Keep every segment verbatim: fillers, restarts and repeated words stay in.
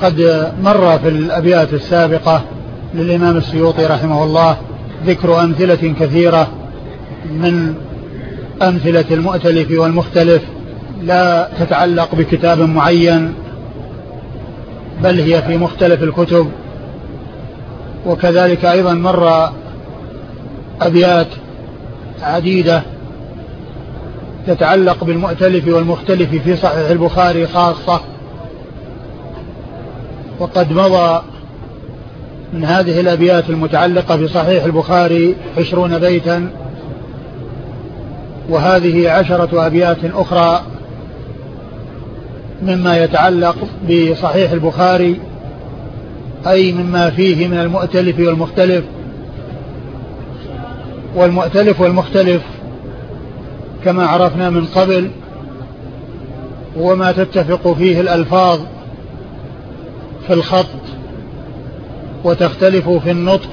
وقد مر في الأبيات السابقة للإمام السيوطي رحمه الله ذكر أمثلة كثيرة من أمثلة المؤتلف والمختلف لا تتعلق بكتاب معين، بل هي في مختلف الكتب. وكذلك أيضا مر أبيات عديدة تتعلق بالمؤتلف والمختلف في صحيح البخاري خاصة. وقد مضى من هذه الأبيات المتعلقة بصحيح البخاري عشرون بيتا، وهذه عشرة أبيات أخرى مما يتعلق بصحيح البخاري، أي مما فيه من المؤتلف والمختلف. والمؤتلف والمختلف كما عرفنا من قبل وما تتفق فيه الألفاظ في الخط وتختلف في النطق،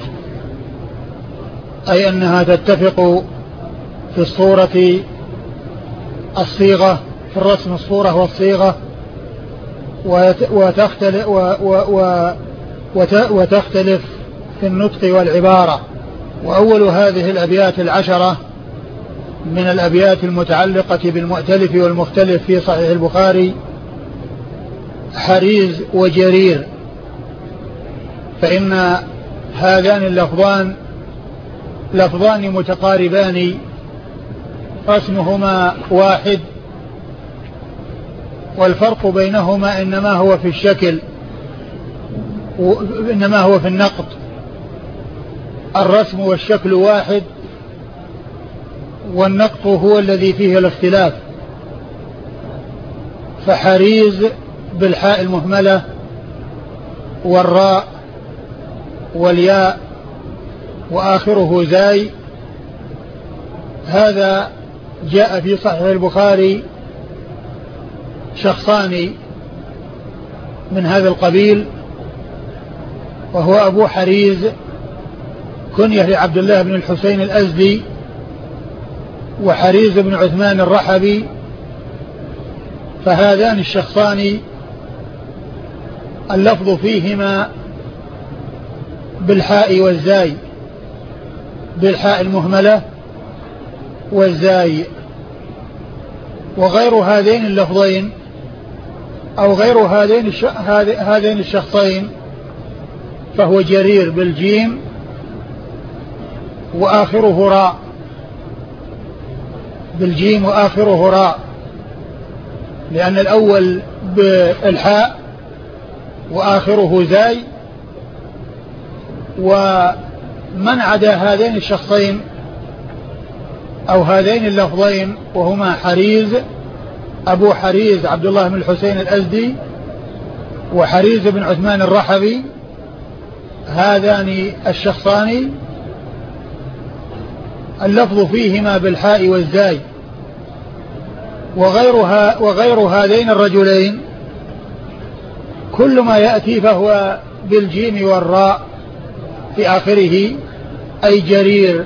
أي أنها تتفق في الصورة الصيغة، في الرسم الصورة والصيغة، وتختلف, وتختلف في النطق والعبارة. وأول هذه الأبيات العشرة من الأبيات المتعلقة بالمؤتلف والمختلف في صحيح البخاري حريز وجرير، فإن هذان اللفظان لفظان متقاربان رسمهما واحد، والفرق بينهما إنما هو في الشكل، إنما هو في النقط. الرسم والشكل واحد، والنقط هو الذي فيه الاختلاف. فحريز بالحاء المهملة والراء والياء وآخره زاي، هذا جاء في صحيح البخاري شخصان من هذا القبيل، وهو أبو حريز كنيه لعبد الله بن الحسين الأزدي، وحريز بن عثمان الرحبي. فهذان الشخصان اللفظ فيهما بالحاء والزاي، بالحاء المهملة والزاي. وغير هذين اللفظين أو غير هذين الش... هذين الشخصين فهو جرير بالجيم وآخره راء، بالجيم وآخره راء، لأن الأول بالحاء وآخره زاي. ومن عدا هذين الشخصين أو هذين اللفظين وهما حريز أبو حريز عبد الله بن الحسين الأزدي وحريز بن عثمان الرحبي، هذان الشخصان اللفظ فيهما بالحاء والزاي. وغيرها وغير هذين الرجلين كل ما يأتي فهو بالجيم والراء في آخره، أي جرير.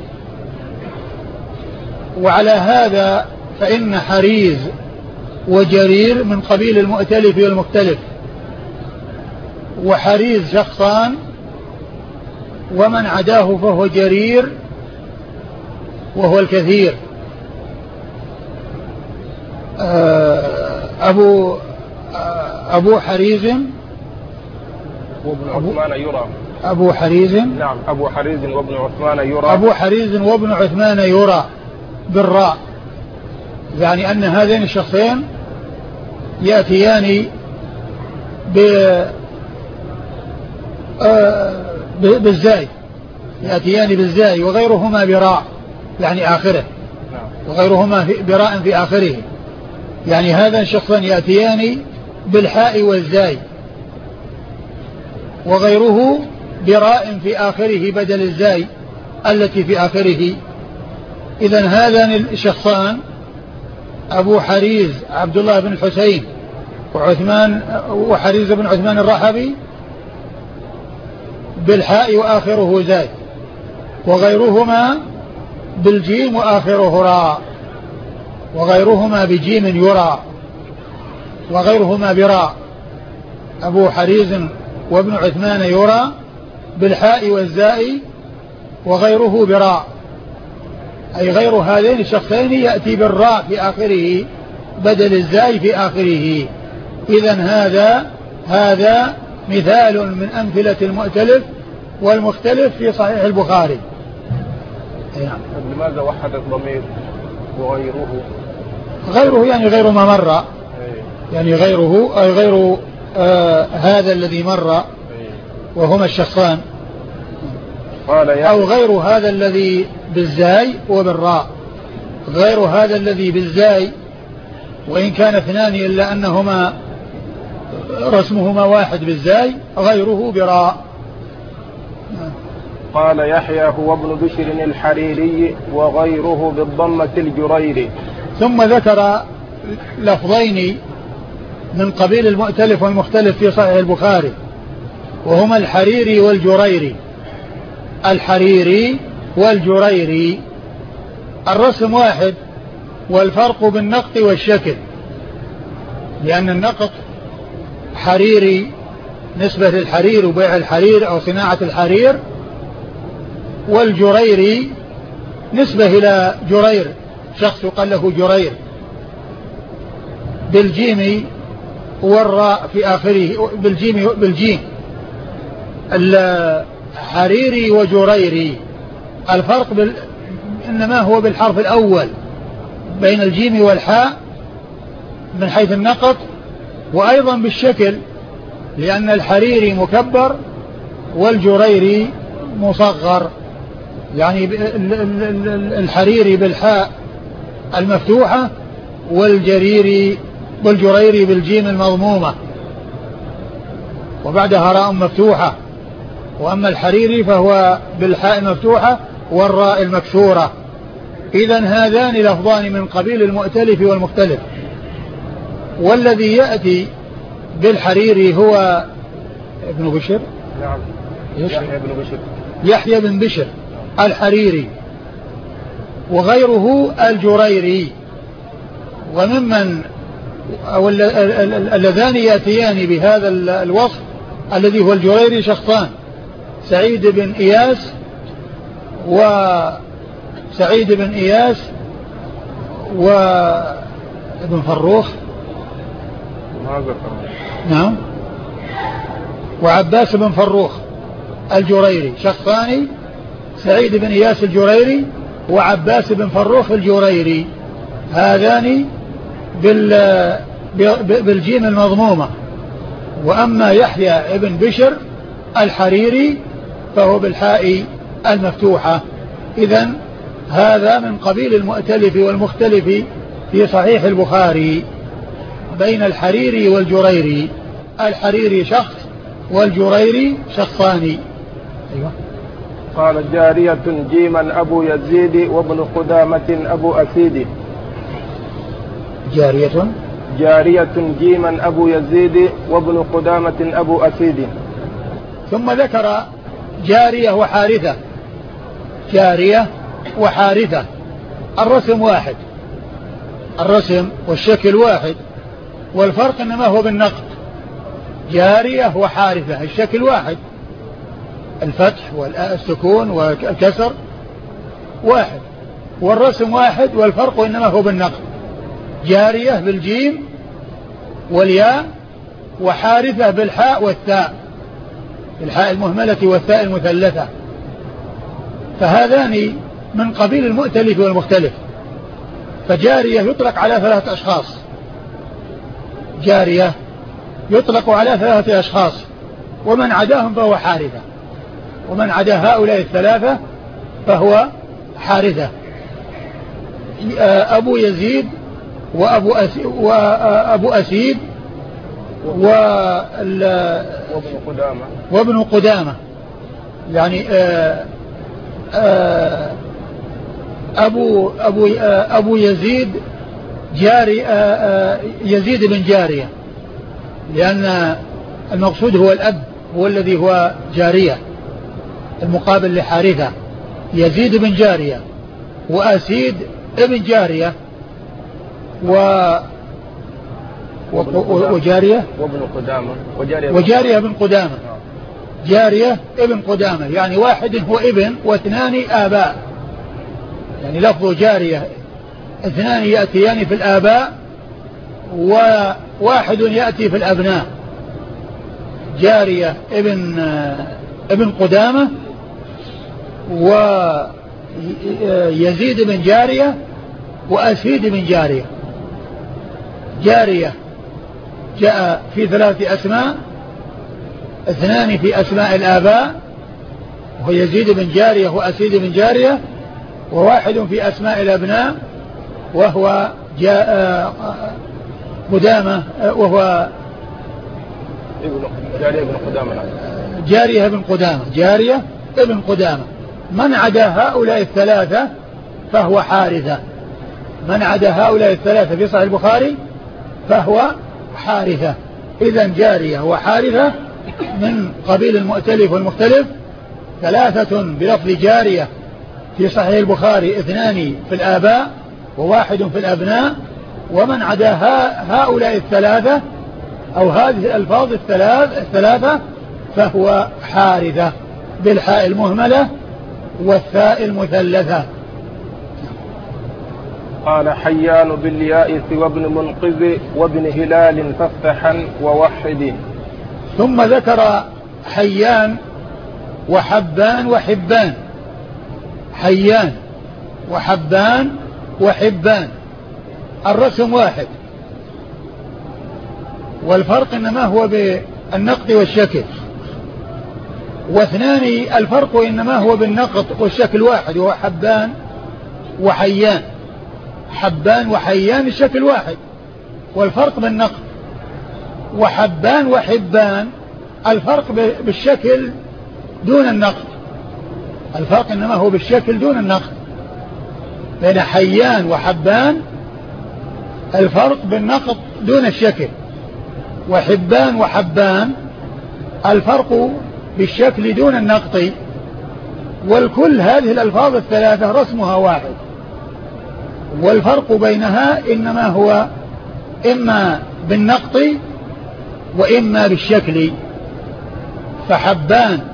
وعلى هذا فإن حريز وجرير من قبيل المؤتلف والمختلف، وحريز شخصان ومن عداه فهو جرير وهو الكثير. أبو أبو حريز وابن عثمان يرى أبو حريز نعم أبو حريز وابن عثمان يرى أبو حريز وابن عثمان يرى بالراء، يعني أن هذين الشخصين يأتيان بالزاي، يأتيان بالزاي، وغيرهما براء يعني آخره، وغيرهما براء في آخره. يعني هذا الشخصان يأتيان بالحاء والزاي، وغيره براء في آخره بدل الزاي التي في آخره. إذن هذان الشخصان أبو حريز عبد الله بن الحسين وعثمان وحريز بن عثمان الرحبي بالحاء وآخره زاي، وغيرهما بالجيم وآخره راء، وغيرهما بجيم يرى، وغيرهما براء. أبو حريز وابن عثمان يرى بالحاء والزاء وغيره براء، أي غير هذين الشخصين يأتي بالراء في آخره بدل الزاء في آخره. إذن هذا هذا مثال من أمثلة المؤتلف والمختلف في صحيح البخاري. نعم. لماذا وحد الضمير وغيره؟ غيره يعني غير ما مر، يعني غيره أي غير آه هذا الذي مر وهما الشخصان، أو غير هذا الذي بالزاي وبالراء، غير هذا الذي بالزاي وإن كان اثنان إلا أنهما رسمهما واحد بالزاي، غيره براء. قال يحيى هو ابن بشر الحريري وغيره بالضمة الجريري. ثم ذكر لفظين من قبيل المؤتلف والمختلف في صحيح البخاري، وهما الحريري والجريري. الحريري والجريري الرسم واحد والفرق بالنقط والشكل، لأن النقط حريري نسبة للحرير وبيع الحرير أو صناعة الحرير، والجريري نسبة إلى جرير، شخص يقال له جرير بالجيم والراء في آخره، بالجيم بالجيم. الحريري وجريري الفرق بال... إنما هو بالحرف الأول بين الجيم والحاء من حيث النقط، وأيضا بالشكل، لأن الحريري مكبر والجريري مصغر، يعني الحريري بالحاء المفتوحة والجريري والجريري بالجيم المضمومة وبعدها راء مفتوحة، وأما الحريري فهو بالحاء المفتوحة والراء المكسورة. إذن هذان لفظان من قبيل المؤتلف والمختلف، والذي يأتي بالحريري هو ابن بشر. نعم. يحيى بن بشر يحيى بن بشر الحريري، وغيره الجريري. وممن اللذان يأتيان بهذا الوصف الذي هو الجريري شخصان، سعيد بن إياس وسعيد بن إياس وابن فروخ. نعم. وعباس بن فروخ الجريري، شخصان، سعيد بن إياس الجريري وعباس بن فروخ الجريري، هذان بالجيم المضمومة. وأما يحيى بن بشر الحريري فهو بالحاء المفتوحة. إذن هذا من قبيل المؤتلف والمختلف في صحيح البخاري بين الحريري والجريري. الحريري شخص والجريري شخصان. أيوة. قال جارية جيما أبو يزيد وابن قدامة أبو أسيد. جارية جارية جيما أبو يزيد وابن قدامة أبو أسيد. ثم ذكر جارية وحارثة. جارية وحارثة الرسم واحد، الرسم والشكل واحد، والفرق إنما هو بالنقط. جارية وحارثة الشكل واحد، الفتح والسكون والكسر واحد، والرسم واحد، والفرق إنما هو بالنقط. جارية بالجيم والياء، وحارثة بالحاء والثاء، الحاء المهملة والثاء المثلثة. فهذان من قبيل المؤتلف والمختلف. فجارية يطلق على ثلاثة أشخاص، جارية يطلق على ثلاثة أشخاص، ومن عداهم فهو حارثة، ومن عدا هؤلاء الثلاثة فهو حارثة. أبو يزيد وأبو أسيد, وأبو أسيد وابن قدامة وابن قدامة يعني آآ آآ أبو, أبو, أبو يزيد جاري يزيد بن جارية، لأن المقصود هو الأب، هو الذي هو جارية المقابل لحارثة. يزيد بن جارية وأسيد ابن جارية، و وجارية وابن قدامة وجارية, وجارية ابن قدامة. جارية ابن قدامة يعني واحد هو ابن واثنان آباء، يعني لفظ جارية اثنان يأتيان في الآباء وواحد يأتي في الأبناء. جارية ابن ابن قدامة ويزيد بن جارية وأسيد بن جارية. جارية جاء في ثلاث أسماء، اثنان في أسماء الآباء وهو يزيد بن جارية وأسيد بن جارية، وواحد في أسماء الأبناء وهو جاء قدامة وهو جارية بن قدامة. جارية بن قدامة جارية ابن قدامة. من عدا هؤلاء الثلاثة فهو حارثة. من عدا هؤلاء الثلاثة في صحيح البخاري فهو حارثة. إذن جارية وحارثة من قبيل المؤتلف والمختلف، ثلاثة بلفظ جارية في صحيح البخاري، اثنان في الآباء وواحد في الأبناء. ومن عدا هؤلاء الثلاثة أو هذه الألفاظ الثلاث الثلاثة فهو حارثة بالحاء المهملة والثاء المثلثة. قال حيان بالياء وابن منقذ وابن هلال فافتحا ووحد. ثم ذكر حيان وحبان وحبان. حيان وحبان وحبان الرسم واحد، والفرق إنما هو بالنقط والشكل، واثنان الفرق إنما هو بالنقط والشكل واحد، وهو حبان وحيان. حبان وحيان الشكل واحد والفرق بالنقط، وحبان وحبان الفرق بالشكل دون النقط. الفرق إنما هو بالشكل دون النقط بين حيان وحبان، الفرق بالنقط دون الشكل. وحبان وحبان الفرق بالشكل دون النقط. والكل هذه الألفاظ الثلاثة رسمها واحد، والفرق بينها إنما هو إما بالنقط وإما بالشكل. فحبان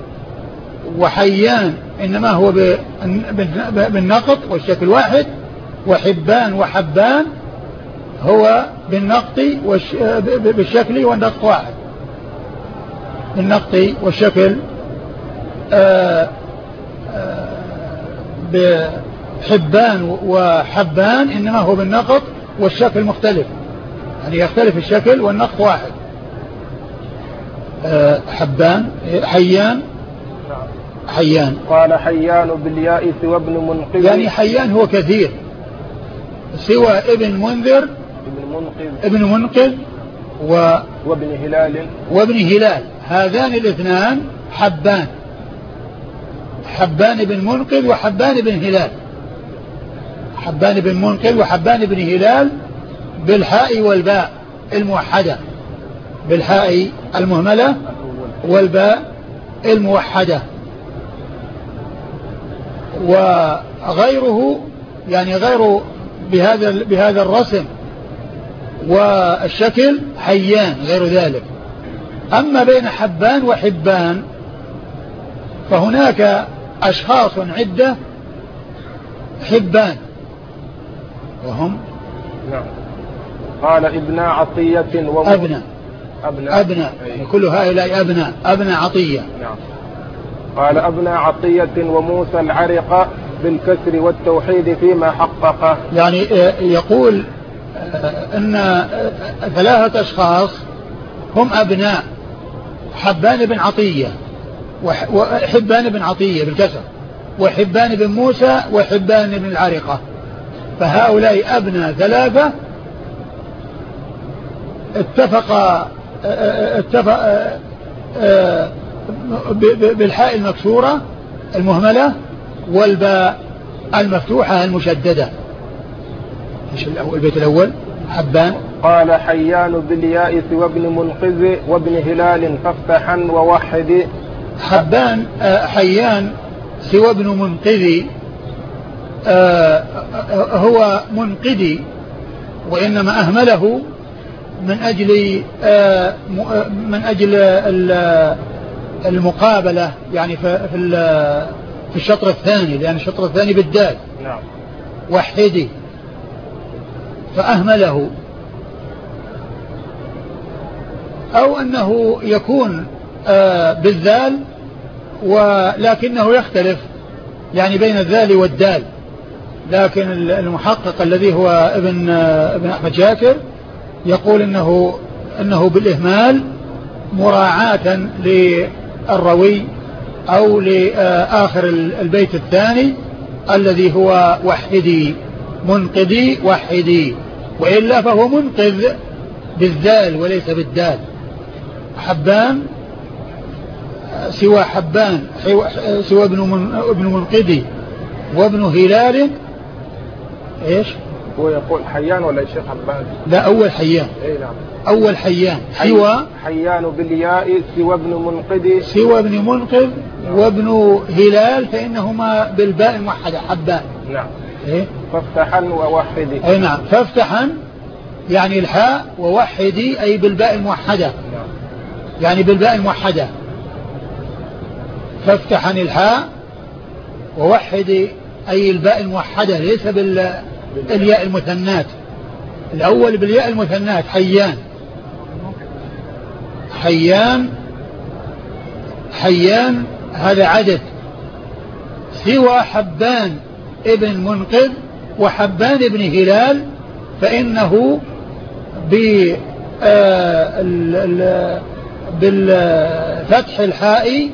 وحيان إنما هو بالنقط والشكل واحد، وحبان وحبان هو بالنقط بالشكل والنقط واحد. بالنقط والشكل آآ آآ بحبان وحبان إنما هو بالنقط والشكل مختلف، يعني يختلف الشكل والنقط واحد. حبان حيان حيان. قال حيان بالياء سوى ابن منقذ، يعني حيان هو كثير، سوى ابن منذر ابن منقذ ابن منقذ و وابن هلال وابن هلال. هذان الاثنان حبان، حبان بن منقذ وحبان بن هلال. حبان بن منقذ وحبان بن هلال بالحاء والباء الموحدة، بالحاء المهملة والباء الموحدة. وغيره يعني غير بهذا بهذا الرسم والشكل حيان غير ذلك. أما بين حبان وحبان فهناك أشخاص عدة حبان وهم نعم. قال ابن عطية أبناء أبناء, أبناء. يعني كل هؤلاء أبناء أبناء عطية. نعم. قال ابناء عطية وموسى العرق بالكسر والتوحيد فيما حقق. يعني يقول أن ثلاثة أشخاص هم أبناء حبان بن عطية وحبان بن عطية بالكسر، وحبان بن موسى وحبان بن العرقة. فهؤلاء أبناء ثلاثة اتفق اتفق بالحاء المكسورة المهملة والباء المفتوحة المشددة. ايش البيت الأول؟ حبان. قال حيان بالياء وابن منقذ وابن هلال فافتحا ووحد. حبان حيان سوى ابن منقذي هو منقذي، وإنما أهمله من أجل من أجل المقابلة يعني في في الشطر الثاني، لأن الشطر الثاني بالدال. نعم. وحدي فأهمله، أو أنه يكون بالذال ولكنه يختلف يعني بين الذال والدال، لكن المحقق الذي هو ابن ابن أحمد شاكر يقول إنه إنه بالإهمال مراعاة للروي أو لآخر البيت الثاني الذي هو وحدي منقذي وحدي، وإلا فهو منقذ بالذال وليس بالدال. حبان سوى حبان سوى ابن من ابن منقذي وابن هلال ايش؟ هو يقول حيان ولا يا شيخ حبان؟ لا أول حيان. اي نعم. أول حيان سوى حيان بالياء سوى ابن منقذ سوى ابن منقذ وابن هلال فإنهما بالباء الموحدة حبان. نعم. إيه؟ فافتحا ووحدي. أي نعم. فافتحا يعني الحاء، ووحدي أي بالباء الموحدة. نعم. يعني بالباء الموحدة. فافتحا الحاء ووحدي أي الباء الموحدة ليس بالياء المثنات. الأول بالياء المثنات حيان حيان حيان هذا عدد، سوى حبان ابن منقذ وحبان ابن هلال فإنه بالفتح الحاء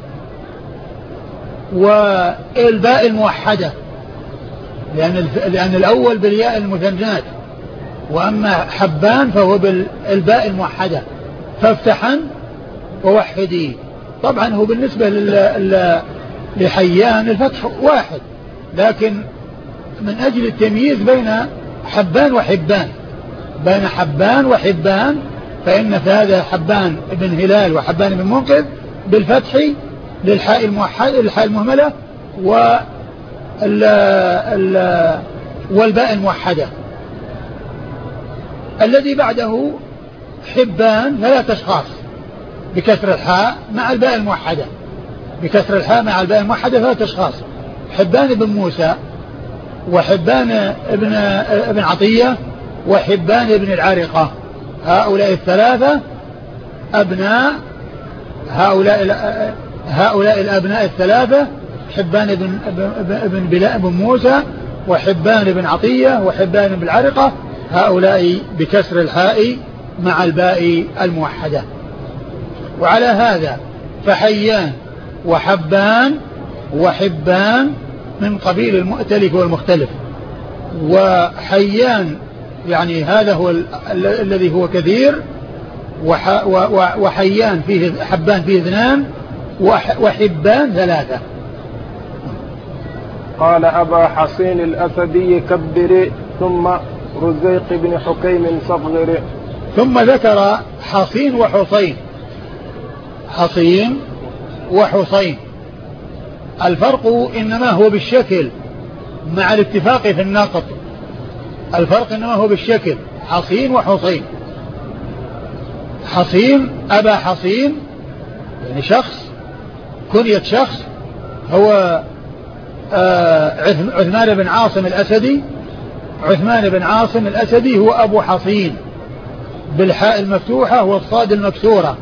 والباء الموحدة، لأن لأن الأول بالياء المثنات، وأما حبان فهو بالباء الموحدة. فافتحا ووحدي. طبعا هو بالنسبة لحيان الفتح واحد، لكن من أجل التمييز بين حبان وحبان بين حبان وحبان فإن هذا حبان ابن هلال وحبان ابن منقذ بالفتح للحاء الموحدة الحاء المهملة والباء الموحدة. الذي بعده حبان ثلاث أشخاص بكسر الحاء مع الباء الموحدة بكسر الحاء مع الباء الموحدة ثلاث أشخاص: حبان بن موسى، وحبان ابن ابن عطية، وحبان ابن العارقة. هؤلاء الثلاثة أبناء هؤلاء هؤلاء الأبناء الثلاثة: حبان بن ابن بلاء بن موسى، وحبان بن عطية، وحبان بن العارقة. هؤلاء بكسر الحاء مع الباء الموحدة. وعلى هذا فحيان وحبان وحبان من قبيل المؤتلف والمختلف. وحيان يعني هذا هو ال- الذي هو كثير، وح وحيان فيه حبان فيه اثنان، وح وحبان ثلاثة. قال أبا حصين الأسدي كبر ثم رزيق بن حكيم صغر. ثم ذكر حصين وحصين. حصين وحصين الفرق إنما هو بالشكل مع الاتفاق في النقط. الفرق إنما هو بالشكل، حصين وحصين. حصين أبا حصين يعني شخص، كنية شخص هو آه عثمان بن عاصم الأسدي. عثمان بن عاصم الأسدي هو أبو حصين بالحاء المفتوحة والصاد المكسورة.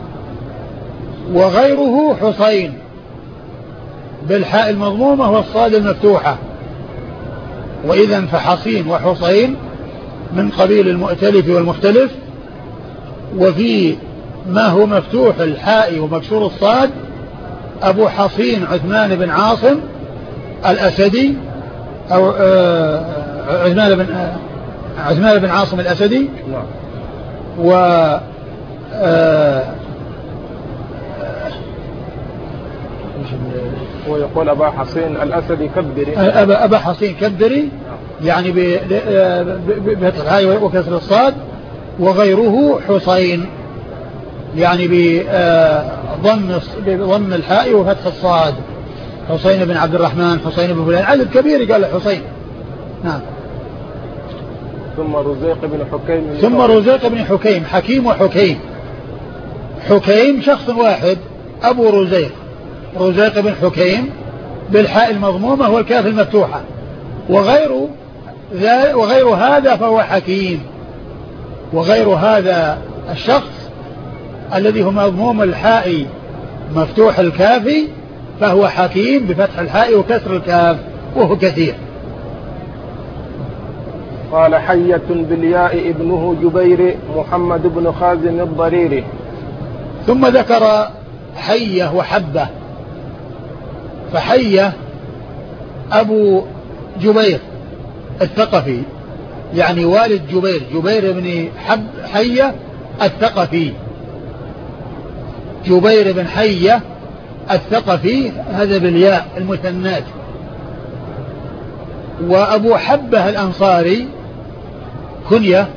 وغيره حصين بالحاء المضمومة والصاد المفتوحة. وإذا فحصين وحصين من قبيل المؤتلف والمختلف. وفي ما هو مفتوح الحاء ومكسور الصاد أبو حصين عثمان بن عاصم الأسدي، أو عثمان بن عثمان بن عاصم الأسدي. و هو يقول أبا حصين الأسدي كبري. أبا, أبا حصين كبري يعني بفتح الحاء وكسر الصاد. وغيره حصين يعني بضم بضم الحاء وفتح الصاد. حصين بن عبد الرحمن، حصين بن فلان، عدد كبير قال حصين. نعم. ثم رزيق بن حكيم ثم رزيق بن حكيم. حكيم وحكيم. حكيم شخص واحد أبو رزيق، رزيق بن حكيم بالحاء المضمومة والكاف المفتوحة، وغير وغير هذا فهو حكيم. وغير هذا الشخص الذي هو مضموم الحاء مفتوح الكاف فهو حكيم بفتح الحاء وكسر الكاف وهو كثير. قال حية بالياء ابنه جبير محمد بن خازم الضريري. ثم ذكر حية وحبة. فحية أبو جبير الثقفي، يعني والد جبير، جبير بن حب حية الثقفي، جبير بن حية الثقفي هذا بالياء المثنات. وأبو حبة الأنصاري كنية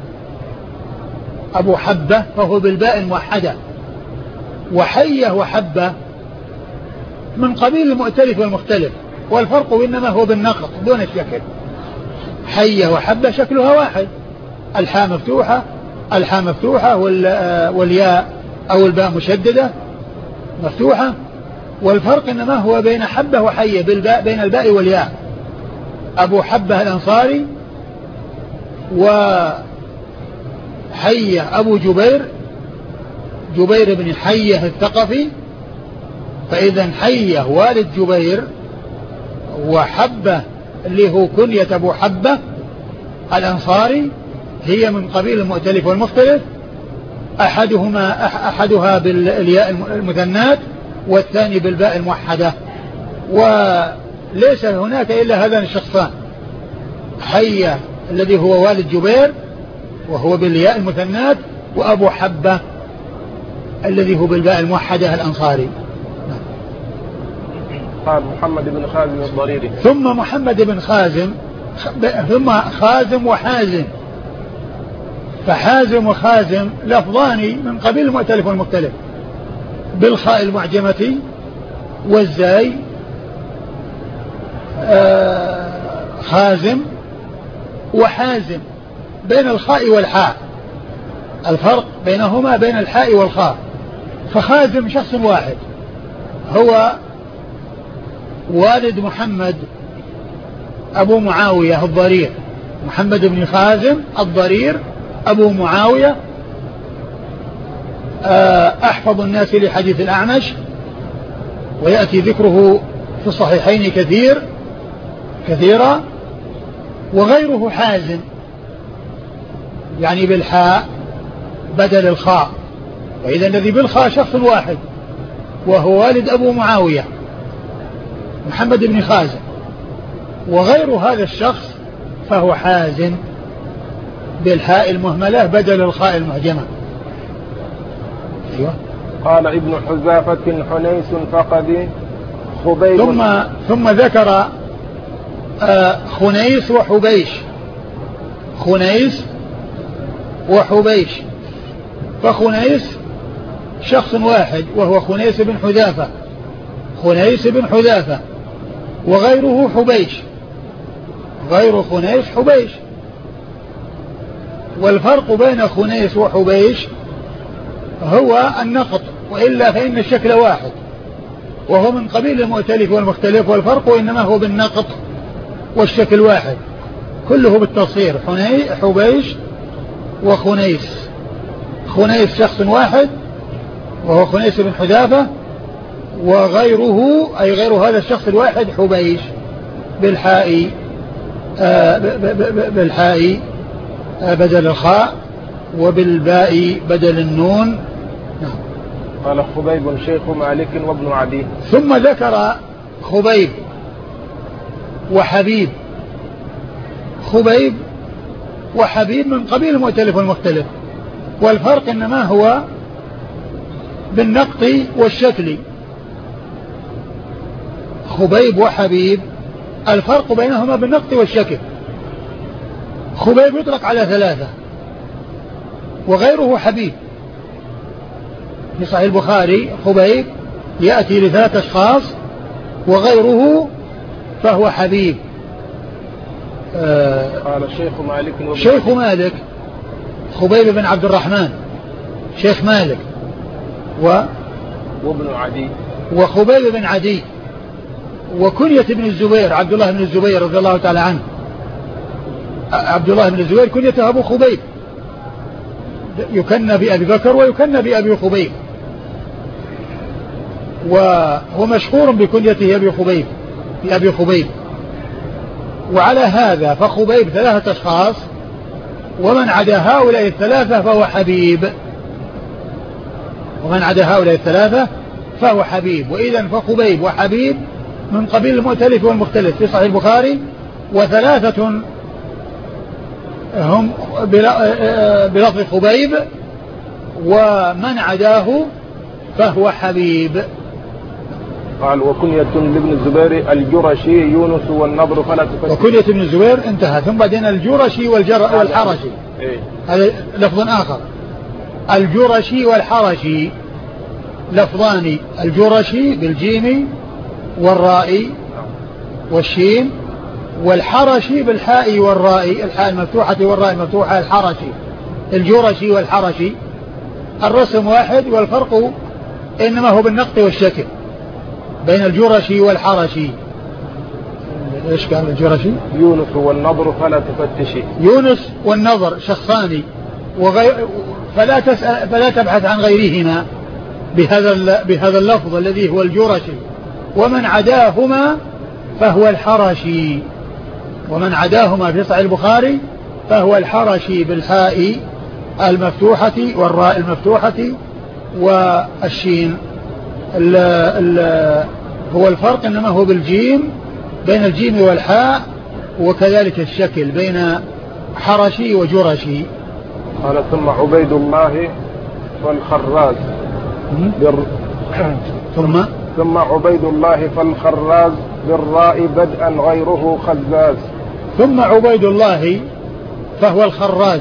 أبو حبة فهو بالباء الموحدة. وحية وحبة من قبيل المؤتلف والمختلف، والفرق إنما هو بالنقط دون الشكل. حية وحبة شكلها واحد، الحاء مفتوحة الحاء مفتوحة والياء أو الباء مشددة مفتوحة، والفرق إنما هو بين حبة وحية بالباء، بين الباء والياء. أبو حبة الأنصاري وحية أبو جبير، جبير بن حية الثقفي. فإذا حية والد جبير، وحبة اللي هو كنية أبو حبة الأنصاري هي من قبيل المؤتلف والمختلف، أحدهما أحدها بالياء المثنات والثاني بالباء الموحدة. وليس هناك إلا هذان الشخصان، حية الذي هو والد جبير وهو بالياء المثنات، وأبو حبة الذي هو بالباء الموحدة الأنصاري. قال محمد بن خازم الضريري. ثم محمد بن خازم، ثم خازم وحازم. فحازم وخازم لفظان من قبيل المؤتلف والمختلف بالخاء المعجمة والزاي. آه خازم وحازم بين الخاء والحاء، الفرق بينهما بين الحاء والخاء. فخازم شخص واحد هو والد محمد أبو معاوية الضرير، محمد بن خازم الضرير أبو معاوية، أحفظ الناس لحديث الأعمش، ويأتي ذكره في الصحيحين كثير كثيرا. وغيره حازم يعني بالحاء بدل الخاء، وإذا الذي بالخاء شخص واحد وهو والد أبو معاوية محمد بن خازم. وغير هذا الشخص فهو حازم بالحاء المهملة بدل الخاء المعجمة. أيوة. قال ابن حذافة حنيس فقد خبيب. ثم ثم ذكر آه خنيس وحبيش، خنيس وحبيش. فخنيس شخص واحد وهو خنيس بن حذافة، خنيس بن حذافة. وغيره حبيش، غير خنيس حبيش. والفرق بين خنيس وحبيش هو النقط، وإلا فإن الشكل واحد، وهو من قبيل المؤتلف والمختلف، والفرق إنما هو بالنقط والشكل واحد، كله بالتصغير. حبيش وخنيس. خنيس شخص واحد وهو خنيس بن حذافة، وغيره أي غير هذا الشخص الواحد حبيش بالحاء آه بالحاء آه بدل الخاء، وبالباء بدل النون. نعم. قال خبيب شيخ مالك وابن عدي. ثم ذكر خبيب وحبيب. خبيب وحبيب من قبيل المؤتلف والمختلف، والفرق إنما هو بالنقط والشكل. خبيب وحبيب الفرق بينهما بالنقط والشكل. خبيب يطلق على ثلاثة، وغيره حبيب. في صحيح البخاري خبيب يأتي لثلاثة أشخاص، وغيره فهو حبيب. آه قال الشيخ مالك شيخ مالك خبيب بن عبد الرحمن شيخ مالك و وابن عدي وخبيب بن عدي وكنية ابن الزبير عبد الله بن الزبير رضي الله تعالى عنه. عبد الله بن الزبير كنيته أبو خبيب يكنى بأبي بكر ويكنى بأبي خبيب وهو مشهور بكنيته أبي خبيب بأبي خبيب. وعلى هذا فخبيب ثلاثة أشخاص ومن عدا هؤلاء الثلاثة فهو حبيب ومن عدا هؤلاء الثلاثة فهو حبيب. وإذن فخبيب وحبيب من قبيل المؤتلف والمختلف في صحيح البخاري وثلاثة هم بلفظ خبيب ومن عداه فهو حبيب. قال وكنية لابن الزبير الجرشي يونس والنضر فلا تفتش. وكنية ابن الزبير انتهى ثم بعدين الجرشي والجر والحرشي إيه؟ هذا لفظ آخر. الجرشي والحرشي لفظان الجرشي بالجيم والراء والشين والحرشي بالحاء والراء الحاء المفتوحة والراء المفتوحة الحرشي. الجرشي والحرشي الرسم واحد والفرق إنما هو بالنقط والشكل بين الجرشي والحرشي. ايش كان الجرشي؟ يونس والنضر فلا تفتشي. يونس والنضر شخصان وغير فلا تسأل فلا تبحث عن غيرهما بهذا بهذا اللفظ الذي هو الجرشي. ومن عداهما فهو الحرشي ومن عداهما في صحيح البخاري فهو الحرشي بالحاء المفتوحة والراء المفتوحة والشين. ال ال هو الفرق إنما هو بالجيم بين الجيم والحاء وكذلك الشكل بين حرشي وجرشي. قال ثم عبيد الله والخراز بر... ثم ثم عبيد الله فالخراز بالراء بدءا غيره خزاز. ثم عبيد الله فهو الخراز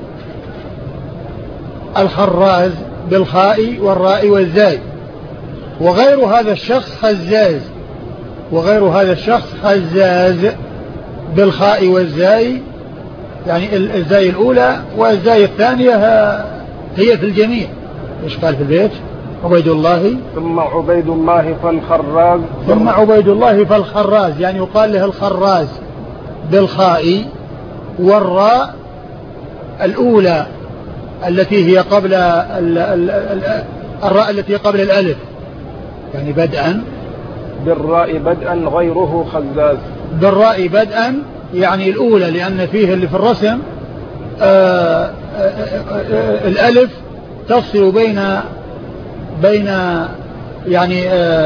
الخراز بالخاء والراء والزاي وغير هذا الشخص خزاز وغير هذا الشخص خزاز بالخاء والزاي يعني الزاي الأولى والزاي الثانية هي في الجميع. إيش قال في البيت؟ عبيد الله ثم عبيد الله فالخراز ثم عبيد الله فالخراز يعني يقال له الخراز بالخاء والراء الأولى التي هي قبل ال ال ال الراء التي قبل الألف يعني بدءا بالراء بدءا غيره خزاز. بالراء بدءا يعني الأولى لأن فيه اللي في الرسم آآ آآ آآ الألف تفصل بين بين يعني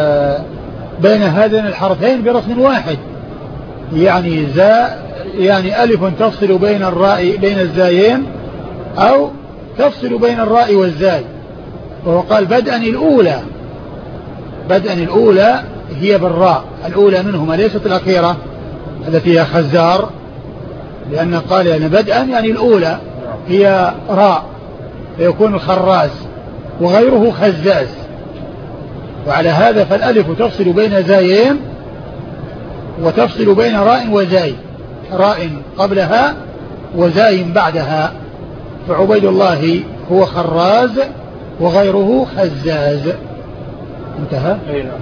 بين هذين الحرفين برسم واحد يعني زاء يعني ألف تفصل بين الراء بين الزايين أو تفصل بين الراء والزاي. وهو قال بدءا الأولى بدءا الأولى هي بالراء الأولى منهما ليست الأخيرة التي هي خزار لأن قال يعني بدءا يعني الأولى هي راء فيكون الخراز وغيره خزاز. وعلى هذا فالألف تفصل بين زايين وتفصل بين راء وزاي راء قبلها وزاي بعدها. فعبيد الله هو خراز وغيره خزاز. انتهى.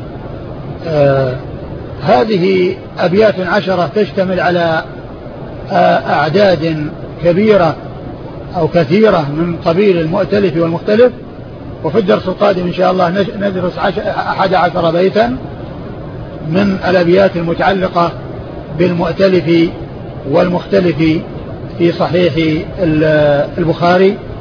آه هذه أبيات عشرة تشتمل على آه أعداد كبيرة أو كثيرة من قبيل المؤتلف والمختلف. وفي الدرس القادم إن شاء الله ندرس أحد عشر بيتا من الأبيات المتعلقة بالمؤتلف والمختلف في صحيح البخاري